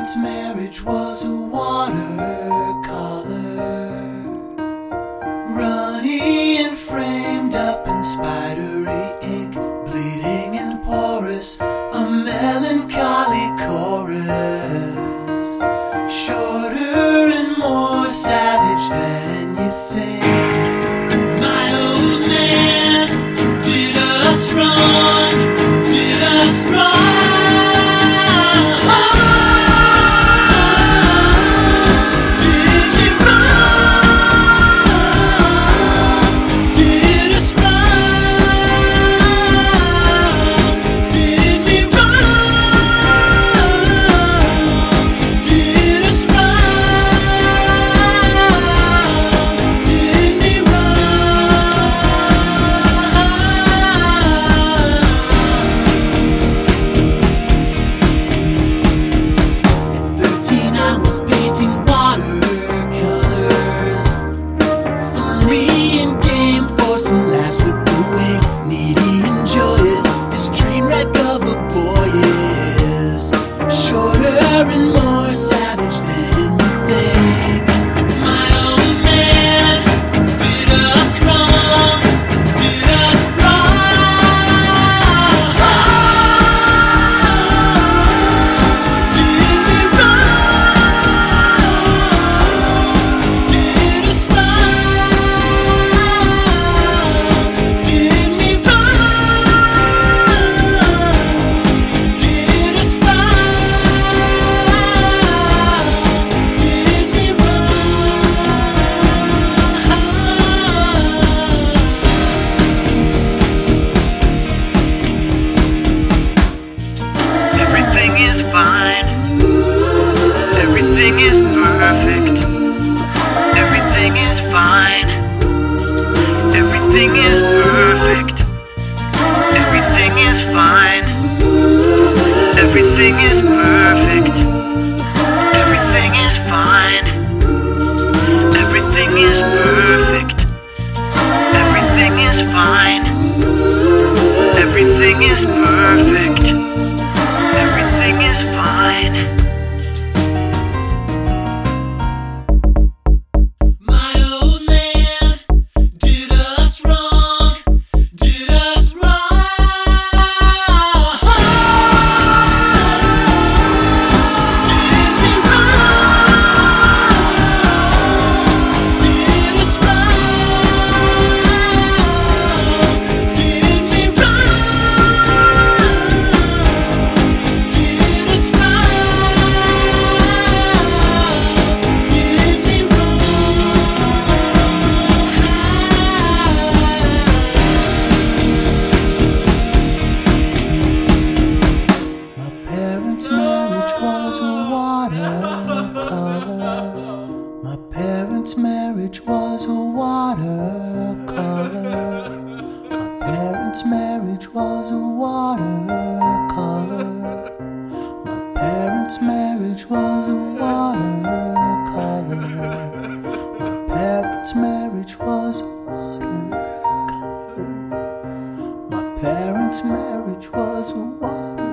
parents' marriage was a watercolor, runny and framed up in spidery ink, bleeding and porous, a melancholy chorus, shorter and more savage than you think. My old man did us wrong, did us wrong. Some laughs with the wig, needy and joyous. This train wreck of a boy is shorter and more savage than you think. My old man did us wrong, did us wrong. Did me wrong, did us wrong. Everything is perfect. Everything is fine. Everything is perfect. Everything is fine. Everything is perfect. Everything is fine. Everything is perfect. Everything is fine. Everything is perfect. Everything is fine. My parents' marriage was a watercolor. My parents' marriage was a watercolor. My parents' marriage was a watercolor. My parents' marriage was a watercolor. My parents' marriage was a watercolor.